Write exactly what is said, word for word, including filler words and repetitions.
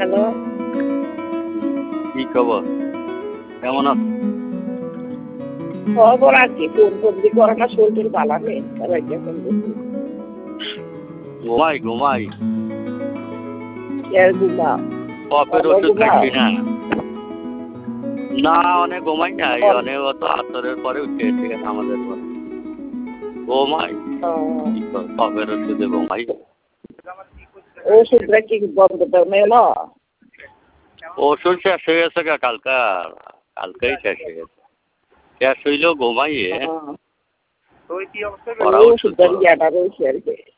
Hello. কি খবর? কেমন আছো? খবর আর কি, ফোন বন্দি করে না, শরীর ভালো নেই, সবাইকে ফোন দিচ্ছি। ঘুমাই ঘুমাই কে ঘুমাও? কপের ভালো ওষুধ ঘুমাও? খাচ্ছি না না অনেক ঘুমাই নাই, অনেক অত আসরের পরে উঠে এসে গেছে আমাদের পরে ঘুমাই, কি করব, কপের ওষুধে ঘুমাই। ওষুধটা কি বন্ধ করবে না? ওষুধ শেষ হয়ে গেছে গা, কালকা কালকেই শেষ হয়ে গেছে। শেষ হইলেও ঘুমাইয়ে ওষুধটা ইয়াটা রয়েছে আর কি।